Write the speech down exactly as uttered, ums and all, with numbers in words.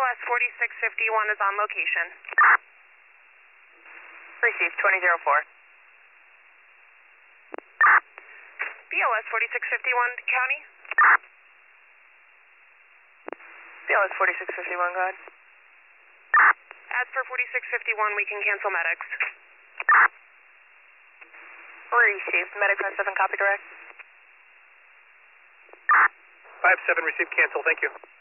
S forty-six fifty-one is on location. Received, twenty oh four. B L S forty-six fifty-one, County. B L S forty-six fifty-one, go ahead. As per forty-six fifty-one, we can cancel medics. Received, medic five seven, copy direct. five seven, received, cancel, thank you.